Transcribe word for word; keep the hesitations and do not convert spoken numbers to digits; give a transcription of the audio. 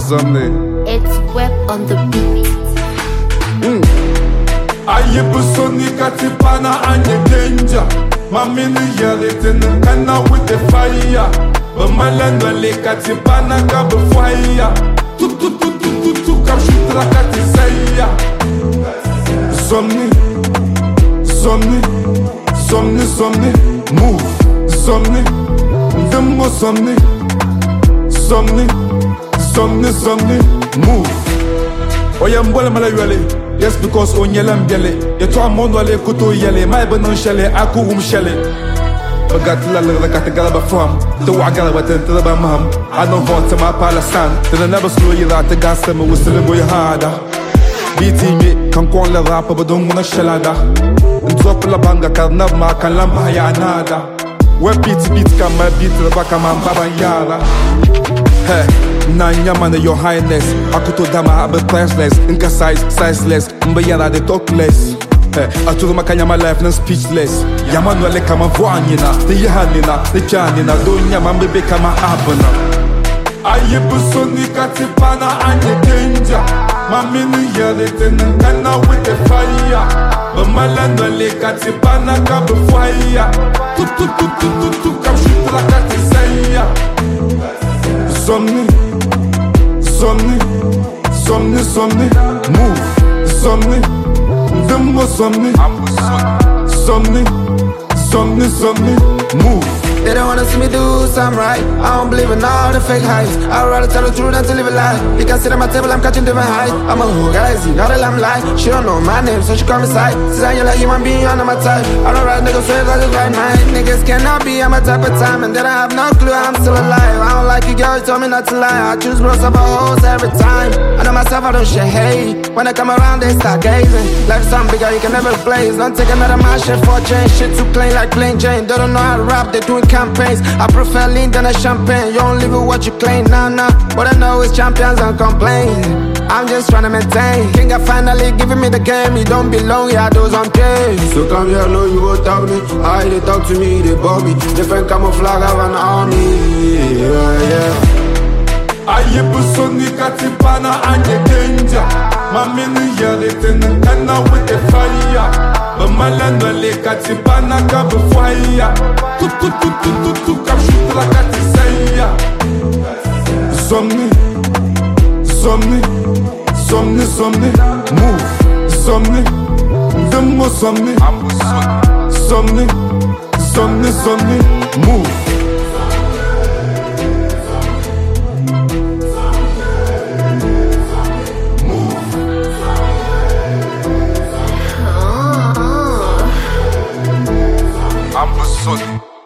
Zomni. It's Web on the beat. Mm. Aye busoni katipana anye danger. Mami ni yelling kana with the fire. But my land wale katipana kabe fire. Tu tu tu tu tu tu kamshutra katisaya. Zomni, zomni, zomni, zomni, move. Zomni, demo zomni, zomni, zomni, zomni, move. Oya mbole mala yuale. Yes, because on yelam bele. Ye to amon wale kuto yele. My banon shele, aku um shele. Bagatla la kategala ba fam. The wagala ba tentra ba mam. I don't want to my palasan. Then I never slow you out the gas me with the boy harder. Beating me, can call la rapa but don't wanna shelada. And drop la banga karnav ma kan lamba ya nada. Where beat beat can my beat the back man baba yara. Hey, Nanya man your highness. Akuto dama abe priceless. Inka size, sizeless. Mbayara they talk less. Hey, aturu makanya my life non speechless. Yaman wale kama voanina. The yahanina, the janina. Donya man bebe kama abana. Aye busoni katipana anye danger. Mami ni yelling kana with the fire. But my land wale katipana kabe fire. Tu tu tu tu tu tu kamshutra katisaya. Zomni, zomni, zomni, zomni, move. Zomni, demo zomni, zomni, zomni, zomni, move. They don't wanna see me do something right. I don't believe in all the fake hypes. I'd rather tell the truth than to live a lie. You can sit at my table, I'm catching different heights. I'm a hood, guys, you know that I'm lying. She don't know my name, so she call me side. Since I ain't like human being, I'm my type. I don't ride niggas straight, I just ride mine. Niggas cannot be on my type of time, and then I have no clue I'm still alive. I don't like you, girl, you told me not to lie. I choose bros over hoes every time. I know myself, I don't share hate. When I come around, they start gazing. Life's something bigger, you can never blaze. Don't take another man shit for a change. Shit too plain like plain Jane. They don't know how to rap, they doing campaigns. I prefer lean than a champagne. You don't live with what you claim, nah, nah. What I know is champions don't complain. I'm just trying to maintain. King are finally giving me the game. You don't belong, yeah, those on case. So come here, know you won't talk me. How they talk to me, they bore me. Different camouflage, I have an army. Yeah, yeah. Aye busoni katipana anye danger. Mami ni yelling kana with the fire. But my land wale katipana kabe fire. Tu tu tu tu tu tu kamshutra katisaya. Zomni, zomni, zomni, zomni, move. Zomni, demo zomni, zomni, zomni, zomni, move. Oh. I'm a son.